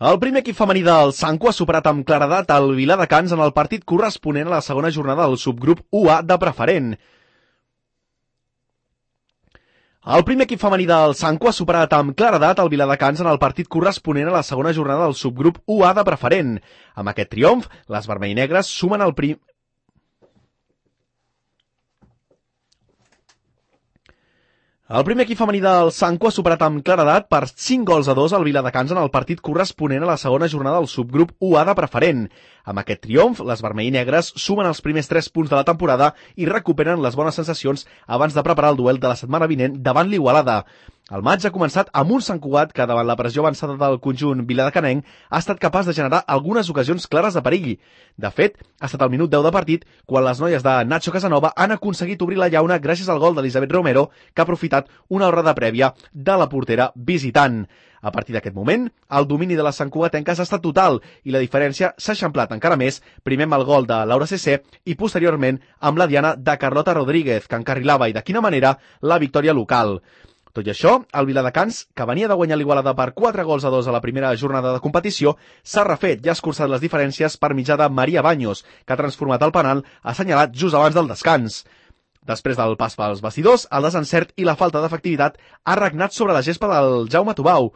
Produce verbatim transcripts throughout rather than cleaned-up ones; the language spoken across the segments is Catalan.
El primer equip femení del Sanco ha superat amb claredat el Viladecans en el partit corresponent a la segona jornada del subgrup u A de preferent. El primer equip femení del Sanco ha superat amb claredat el Viladecans en el partit corresponent a la segona jornada del subgrup u A de preferent. Amb aquest triomf, les vermell-negres sumen el prim... El primer equip femení del Sanco ha superat amb claredat per cinc gols a dos al Viladecans en el partit corresponent a la segona jornada del subgrup u A de preferent. Amb aquest triomf, les vermell-negres sumen els primers tres punts de la temporada i recuperen les bones sensacions abans de preparar el duel de la setmana vinent davant l'Igualada. El maig ha començat amb un Sant Cugat que, davant la pressió avançada del conjunt viladecanenc, ha estat capaç de generar algunes ocasions clares de perill. De fet, ha estat al minut deu de partit quan les noies de Nacho Casanova han aconseguit obrir la llauna gràcies al gol d'Elisabet Romero, que ha aprofitat una horrada prèvia de la portera visitant. A partir d'aquest moment, el domini de les santcugatenques ha estat total i la diferència s'ha eixamplat encara més, primer amb el gol de Laura C C i posteriorment amb la diana de Carlota Rodríguez, que encarrilava i de quina manera la victòria local. Tot i això, el Viladecans, que venia de guanyar l'Igualada per quatre gols a dos a la primera jornada de competició, s'ha refet i ha escurçat les diferències per mitjà de Maria Baños, que ha transformat el penal assenyalat just abans del descans. Després del pas pels vestidors, el desencert i la falta d'efectivitat ha regnat sobre la gespa del Jaume Tubau.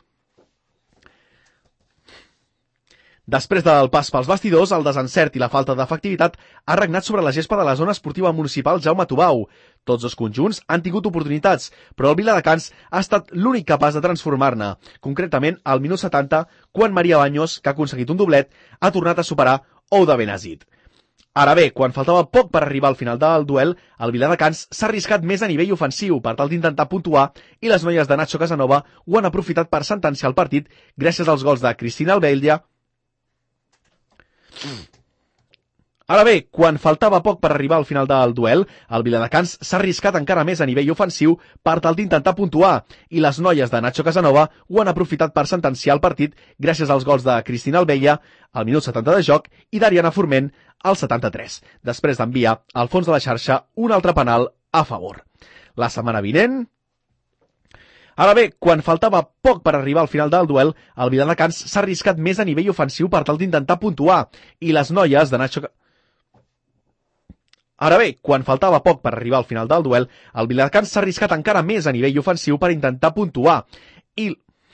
Després del pas pels vestidors, el desencert i la falta d'efectivitat ha regnat sobre la gespa de la zona esportiva municipal Jaume Tubau. Tots dos conjunts han tingut oportunitats, però el Viladecans ha estat l'únic capaç de transformar-ne. Concretament, al minut setanta, quan Maria Baños, que ha aconseguit un doblet, ha tornat a superar Ouda Benazid. Ara bé, quan faltava poc per arribar al final del duel, el Viladecans s'ha arriscat més a nivell ofensiu per tal d'intentar puntuar i les noies de Nacho Casanova ho han aprofitat per sentenciar el partit gràcies als gols de Cristina Albella. Ara bé, quan faltava poc per arribar al final del duel, el Viladecans s'ha arriscat encara més a nivell ofensiu per tal d'intentar puntuar i les noies de Nacho Casanova ho han aprofitat per sentenciar el partit gràcies als gols de Cristina Albella al minut setanta de joc i d'Ariana Forment al setanta-tres, després d'enviar al fons de la xarxa un altre penal a favor. La setmana vinent... Ara bé, quan faltava poc per arribar al final del duel, el Viladecans s'ha arriscat més a nivell ofensiu per tal d'intentar puntuar i les noies de Nacho... Ara bé, quan faltava poc per arribar al final del duel, el Viladecans s'ha arriscat encara més a nivell ofensiu per intentar puntuar i...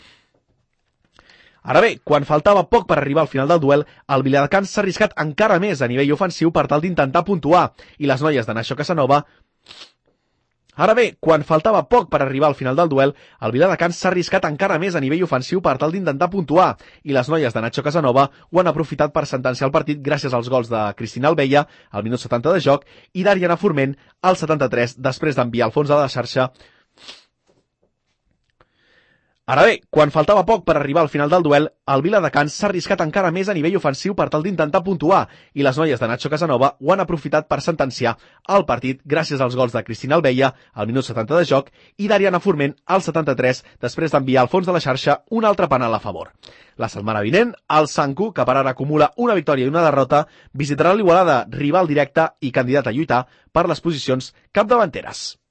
Ara bé, quan faltava poc per arribar al final del duel, el Viladecans s'ha arriscat encara més a nivell ofensiu per tal d'intentar puntuar i les noies de Nacho Casanova... Ara bé, quan faltava poc per arribar al final del duel, el Viladecans s'ha arriscat encara més a nivell ofensiu per tal d'intentar puntuar i les noies de Nacho Casanova ho han aprofitat per sentenciar el partit gràcies als gols de Cristina Albella al minut setanta de joc i d'Ariana Forment al setanta-tres després d'enviar al fons de la xarxa. Ara bé, quan faltava poc per arribar al final del duel, el Viladecans s'ha arriscat encara més a nivell ofensiu per tal d'intentar puntuar i les noies de Nacho Casanova ho han aprofitat per sentenciar el partit gràcies als gols de Cristina Albella al minut setanta de joc i d'Ariana Forment al setanta-tres després d'enviar al fons de la xarxa un altre penal a favor. La setmana vinent, el Sanco, que per ara acumula una victòria i una derrota, visitarà l'Igualada, rival directe i candidat a lluitar per les posicions capdavanteres.